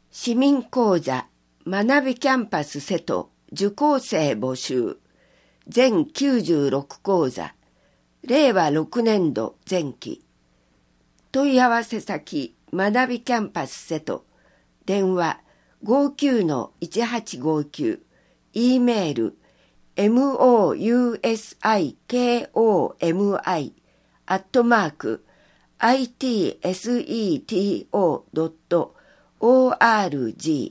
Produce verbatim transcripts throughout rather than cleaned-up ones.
市民講座学びキャンパス瀬戸受講生募集全きゅうじゅうろく講座れいわろくねんど前期問い合わせ先学びキャンパス瀬戸電話 ごきゅうのいちはちごきゅう E メール mousikomi アットマーク itseto.org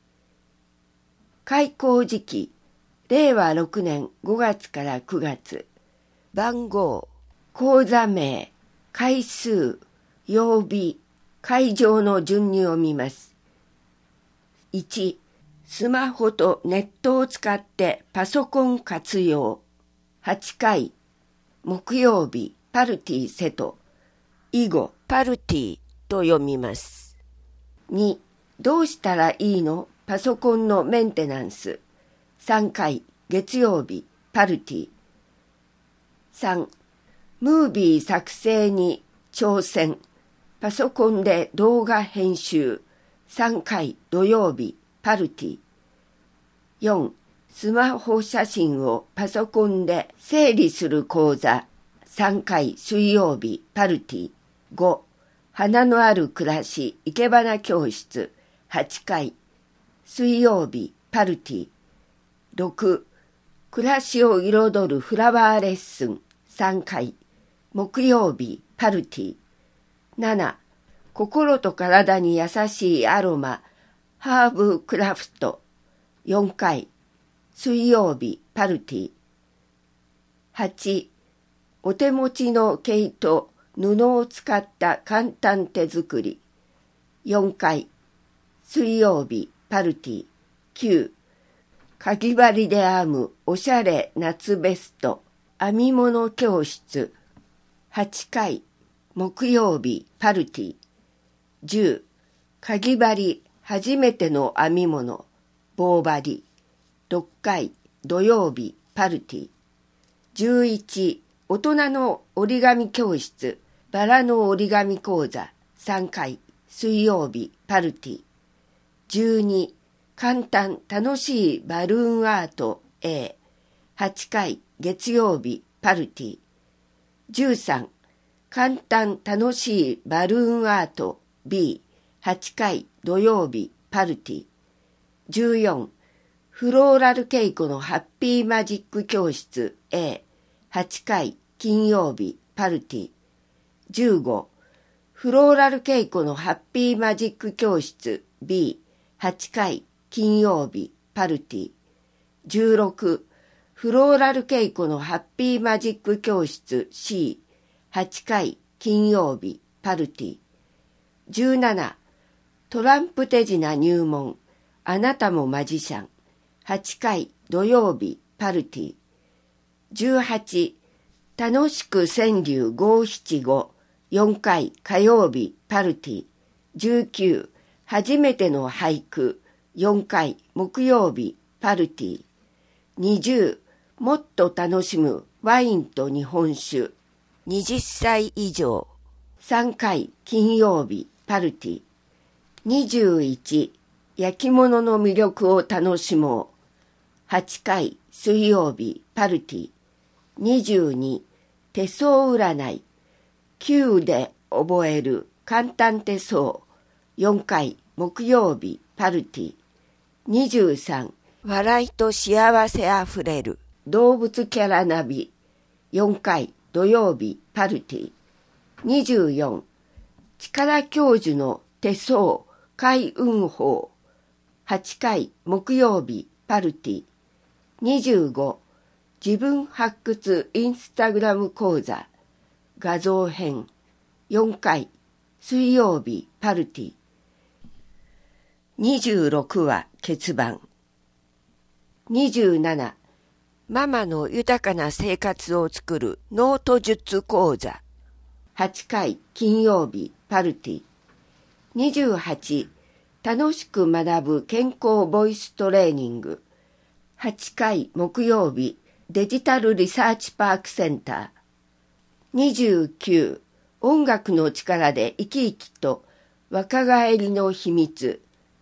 開講時期れいわろくねんごがつからくがつ番号講座名回数曜日会場の順に読みます。いちスマホとネットを使ってパソコン活用はちかい木曜日パルティ瀬戸以後パルティと読みます。にどうしたらいいのパソコンのメンテナンスさんかい月曜日パルティさんムービー作成に挑戦パソコンで動画編集さんかい土曜日パルティよんスマホ写真をパソコンで整理する講座さんかい水曜日パルティご花のある暮らし生け花教室はちかい水曜日パルティろく暮らしを彩るフラワーレッスンさんかい木曜日パルティなな心と体に優しいアロマハーブクラフトよんかい水曜日パルティはちお手持ちの毛糸布を使った簡単手作りよんかい水曜日パルティきゅうかぎ針で編むおしゃれ夏ベスト編み物教室はちかい木曜日パルティじゅうかぎ針初めての編み物棒針ろっかい土曜日パルティじゅういち大人の折り紙教室バラの折り紙講座さんかい水曜日パルティじゅうに簡単楽しいバルーンアート A はちかい月曜日パルティじゅうさん簡単楽しいバルーンアート B はちかい土曜日パルティじゅうよんフローラルケイコのハッピーマジック教室 A はちかい金曜日パルティじゅうごフローラルケイコのハッピーマジック教室 B はちかい金曜日パルティじゅうろくフローラルケイコのハッピーマジック教室 C はちかい金曜日パルティじゅうななトランプ手品入門あなたもマジシャンはちかい土曜日パルティじゅうはち楽しく川柳ごひゃくななじゅうごよんかい火曜日パルティじゅうきゅう初めての俳句よんかい木曜日パルティにじゅうもっと楽しむワインと日本酒はたち以上さんかい金曜日パルティにじゅういち焼き物の魅力を楽しもうはちかい水曜日パルティにじゅうに手相占いきゅうで覚える簡単手相よんかい木曜日パルティにじゅうさん笑いと幸せあふれる動物キャラナビよんかい土曜日パルティにじゅうよん力教授の手相開運法はちかい木曜日パルティにじゅうご自分発掘インスタグラム講座画像編よんかい水曜日パルティにじゅうろくは欠番にじゅうななママの豊かな生活を作るノート術講座はちかい金曜日パルティにじゅうはち楽しく学ぶ健康ボイストレーニングはちかい木曜日デジタルリサーチパークセンターにじゅうきゅう音楽の力で生き生きと若返りの秘密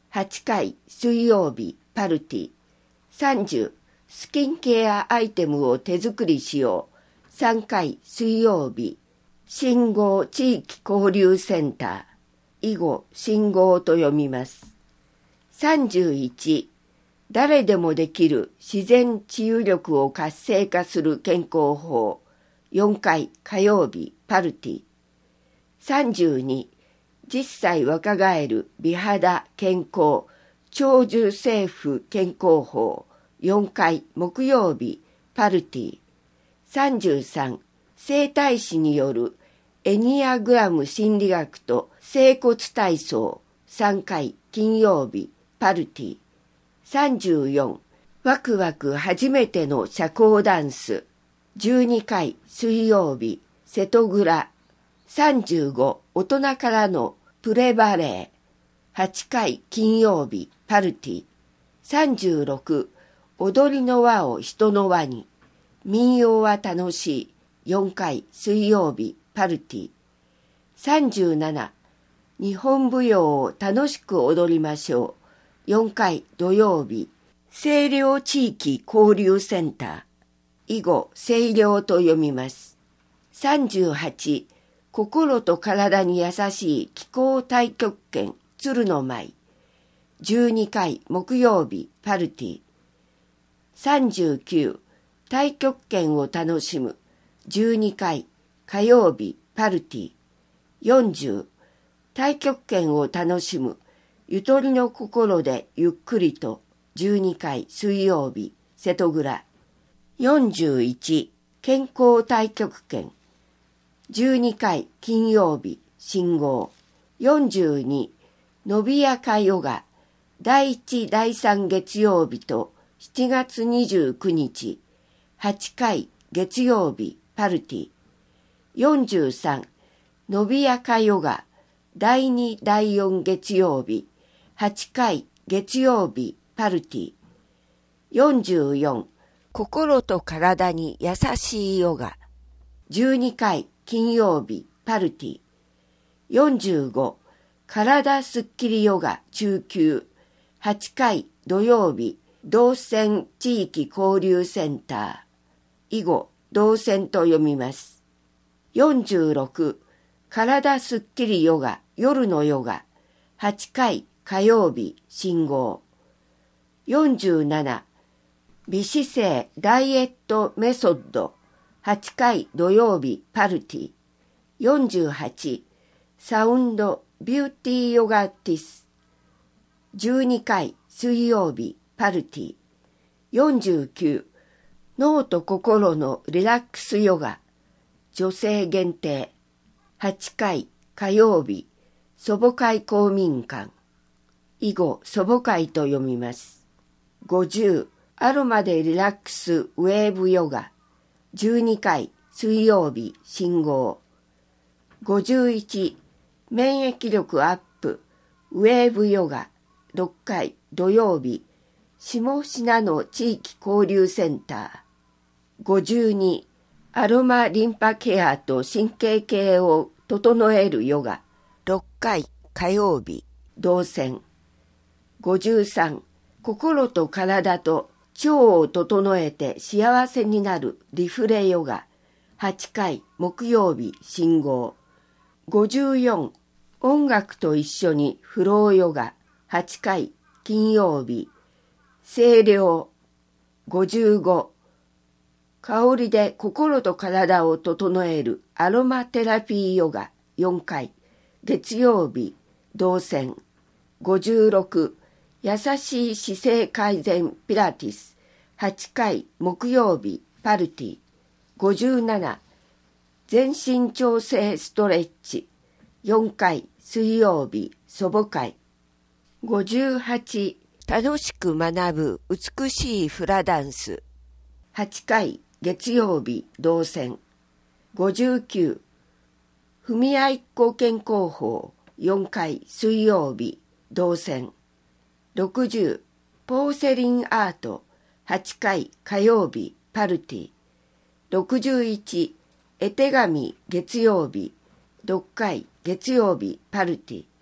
はちかい水曜日パルティ。さんじゅうスキンケアアイテムを手作りしよう。さんかい水曜日。信号地域交流センター。以後信号と読みます。さんじゅういち誰でもできる自然治癒力を活性化する健康法。よんかい火曜日パルティ。さんじゅうにじゅっさい若返る美肌健康長寿政府健康法。よんかい木曜日パルティ。さんじゅうさん整体師によるエニアグラム心理学と整骨体操。さんかい金曜日パルティ。さんじゅうよんワクワク初めての社交ダンス。じゅうにかい水曜日瀬戸倉。さんじゅうご大人からのプレバレー。はちかい金曜日パルティ。さんじゅうろく踊りの輪を人の輪に。民謡は楽しい。よんかい水曜日パルティ。さんじゅうなな日本舞踊を楽しく踊りましょう。よんかい土曜日清涼地域交流センター。以後清涼と読みます。さんじゅうはち心と体に優しい気候太極拳鶴の舞。じゅうにかい木曜日パルティ。さんじゅうきゅう太極拳を楽しむ。じゅうにかい火曜日パルティ。よんじゅう太極拳を楽しむ。ゆとりの心でゆっくりと。じゅうにかい水曜日瀬戸倉。よんじゅういち健康太極拳。じゅうにかい金曜日信号。よんじゅうに伸びやかヨガ。だいいちだいさん月曜日としちがつにじゅうくにち。はちかい月曜日パルティ。よんじゅうさん伸びやかヨガ。だいにだいよん月曜日。はちかい月曜日パルティ。よんじゅうよん心と体に優しいヨガ。じゅうにかい金曜日パルティ。よんじゅうご体すっきりヨガ中級。はちかい土曜日動線地域交流センター。以後動線と読みます。よんじゅうろく体すっきりヨガ夜のヨガ。はちかい火曜日信号。よんじゅうなな美姿勢ダイエットメソッド。はちかい土曜日パルティ。よんじゅうはちサウンドビューティーヨガティス。じゅうにかい水曜日パルティ。よんじゅうきゅう脳と心のリラックスヨガ女性限定。はちかい火曜日祖母会公民館。以後祖母会と読みます。ごじゅうアロマでリラックスウェーブヨガ。じゅうにかい水曜日信号。ごじゅういち免疫力アップウェーブヨガ。ろっかい土曜日下品の地域交流センター。ごじゅうにアロマリンパケアと神経系を整えるヨガ。ろっかい火曜日動線。ごじゅうさん心と体と腸を整えて幸せになるリフレヨガ。はちかい木曜日信号。ごじゅうよん音楽と一緒にフローヨガ。はちかい金曜日清涼。ごじゅうご香りで心と体を整えるアロマテラピーヨガ。よんかい月曜日動線。ごじゅうろく優しい姿勢改善ピラティス。はちかい木曜日パルティ。ごじゅうなな全身調整ストレッチ。よんかい水曜日祖母会。ごじゅうはち楽しく学ぶ美しいフラダンス。はちかい月曜日動線。ごじゅうきゅう踏み合いっこ健康法。よんかい水曜日動線。ろくじゅうポーセリンアート。はちかい火曜日パルティ。ろくじゅういち絵手紙月曜日。ろっかい月曜日パルティ。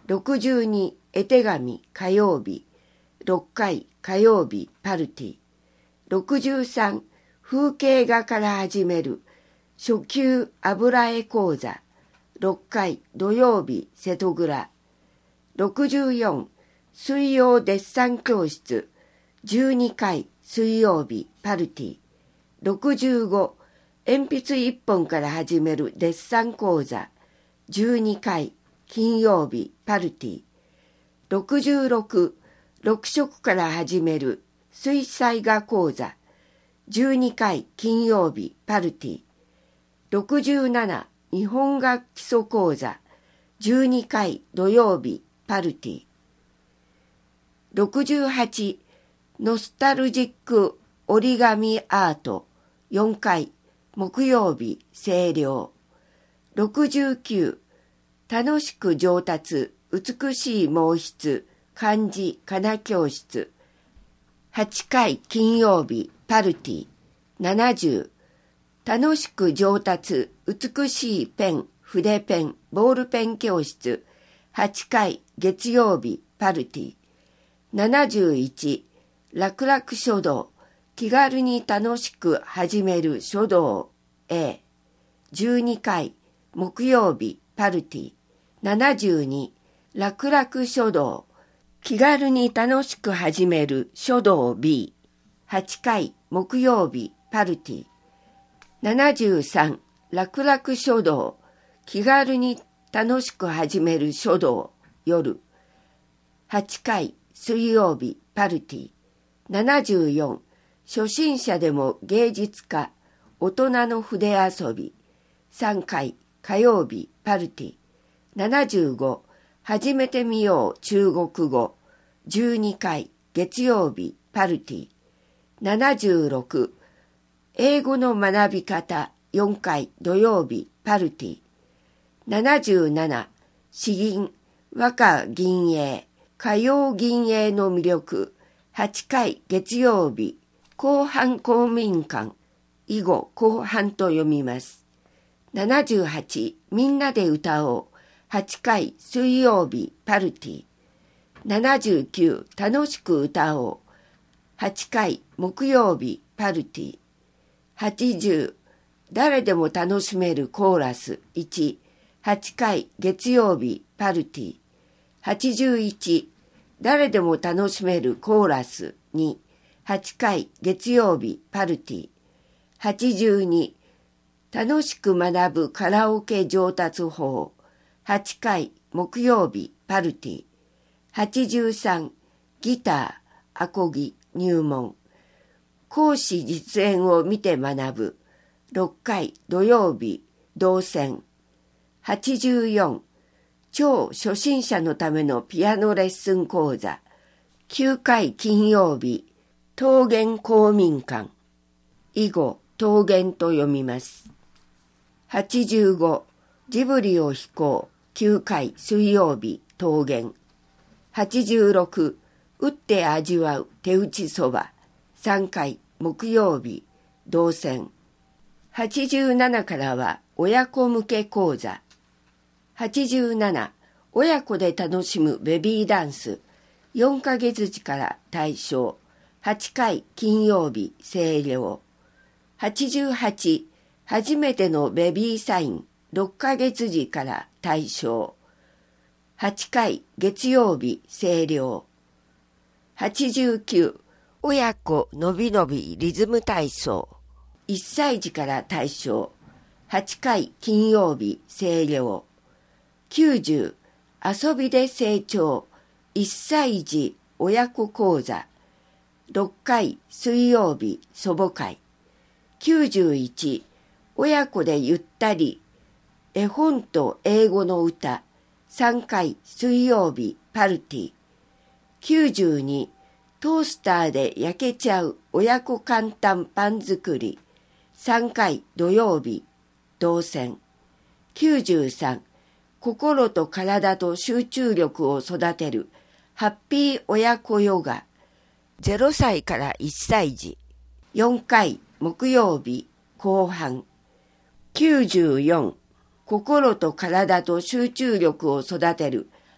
ろくじゅうに絵手紙火曜日、ろっかい火曜日パルティ、ろくじゅうさん風景画から始める初級油絵講座、ろっかい土曜日瀬戸倉、ろくじゅうよん水曜デッサン教室、じゅうにかい水曜日パルティ、ろくじゅうご鉛筆いっぽんから始めるデッサン講座、じゅうにかい金曜日パルティ、ろくじゅうろくろく色から始める水彩画講座、じゅうにかい金曜日パルティ、ろくじゅうなな日本画基礎講座、じゅうにかい土曜日パルティ、ろくじゅうはちノスタルジック折り紙アート、よんかい木曜日清涼、ろくじゅうきゅう楽しく上達美しい毛筆漢字かな教室、はちかい金曜日パルティ、ななじゅう楽しく上達美しいペン筆ペンボールペン教室、はちかい月曜日パルティ、ななじゅういち楽々書道気軽に楽しく始める書道 A、 じゅうにかい木曜日パルティ、ななじゅうに楽々書道気軽に楽しく始める書道 B、 はちかい木曜日パルティ、ななじゅうさん楽々書道気軽に楽しく始める書道夜、はちかい水曜日パルティ、ななじゅうよん初心者でも芸術家大人の筆遊び、さんかい火曜日パルティ、ななじゅうご始めてみよう中国語、じゅうにかい月曜日パルティ、ななじゅうろく英語の学び方よんかい土曜日パルティ、ななじゅうなな詩吟和歌吟詠歌謡吟詠の魅力、はちかい月曜日後半公民館、以後後半と読みます。ななじゅうはちみんなで歌おう、はちかい水曜日パルティ、ななじゅうきゅう楽しく歌おう、はちかい木曜日パルティ、はちじゅう誰でも楽しめるコーラスいち、はちかい月曜日パルティ、はちじゅういち誰でも楽しめるコーラスに、はちかい月曜日パルティ、はちじゅうに楽しく学ぶカラオケ上達法、はちかい木曜日パルティ、はちじゅうさんギターアコギ入門、講師実演を見て学ぶろっかい土曜日動線、はちじゅうよん超初心者のためのピアノレッスン講座、きゅうかい金曜日桃源公民館、以後桃源と読みます。はちじゅうごジブリを弾こうきゅうかい水曜日桃源、はちじゅうろく打って味わう手打ちそばさんかい木曜日動線、はちじゅうななからは親子向け講座、はちじゅうなな親子で楽しむベビーダンスよんかげつ時から対象、はちかい金曜日清涼、はちじゅうはち初めてのベビーサインろっかげつ時から対象、はちかい月曜日清涼、はちじゅうきゅう親子のびのびリズム体操いっさい児から対象、はちかい金曜日清涼、きゅうじゅう遊びで成長いっさい児親子講座ろっかい水曜日祖母会、きゅうじゅういち親子でゆったり絵本と英語の歌さんかい水曜日パルティ、きゅうじゅうにトースターで焼けちゃう親子簡単パン作りさんかい土曜日動線、きゅうじゅうさん心と体と集中力を育てるハッピー親子ヨガゼロさいからいっさい児よんかい木曜日後半、きゅうじゅうよん心と体と集中力を育てる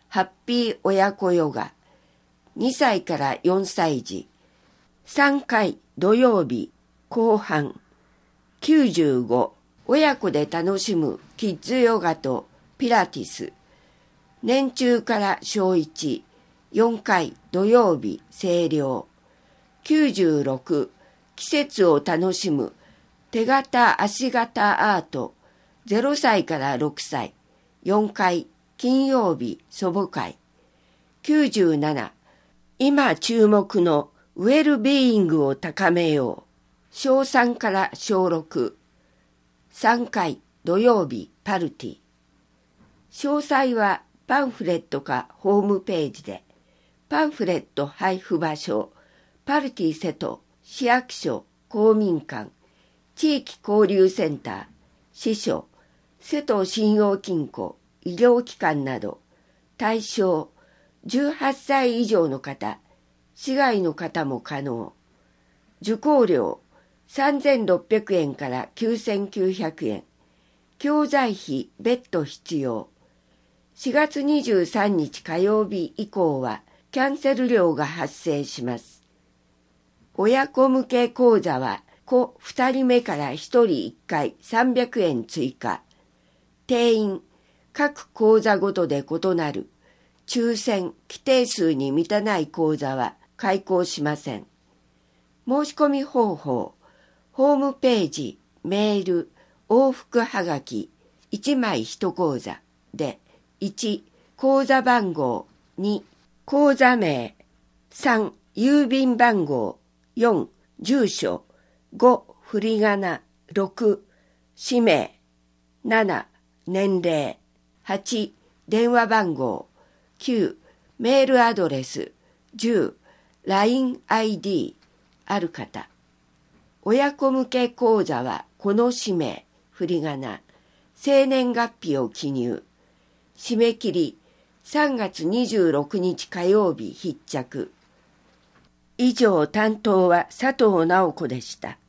ハッピー親子ヨガ、にさいからよんさい児、さんかい土曜日後半、きゅうじゅうご、親子で楽しむキッズヨガとピラティス、年中から小いち、よんかい土曜日清涼、きゅうじゅうろく、季節を楽しむ手形足形アート、ゼロさいからろくさい、よんかい金曜日祖母会、きゅうじゅうなな、今注目のウェルビーイングを高めよう、小さんから小ろく、さんかい土曜日パルティ。詳細はパンフレットかホームページで、パンフレット配布場所、パルティ瀬戸、市役所、公民館、地域交流センター、支所、瀬戸信用金庫、医療機関など、対象じゅうはっさい以上の方、市外の方も可能。受講料さんぜんろっぴゃくえんからきゅうせんきゅうひゃくえん。教材費別途必要。しがつにじゅうさんにち火曜日以降はキャンセル料が発生します。親子向け講座は子ふたりめからひとりいっかいさんびゃくえん追加。定員、各講座ごとで異なる。抽選、規定数に満たない講座は開講しません。申し込み方法、ホームページ、メール、往復はがき、いちまいいち講座で、いち、口座番号、に、口座名、さん、郵便番号、よん、住所、ご、振り仮名、ろく、氏名、なな、年齢、はち、電話番号、きゅう、メールアドレス、じゅう、ラインアイディー、ある方。親子向け講座はこの氏名、振り仮名、生年月日を記入。締め切りさんがつにじゅうろくにち火曜日必着。以上担当は佐藤直子でした。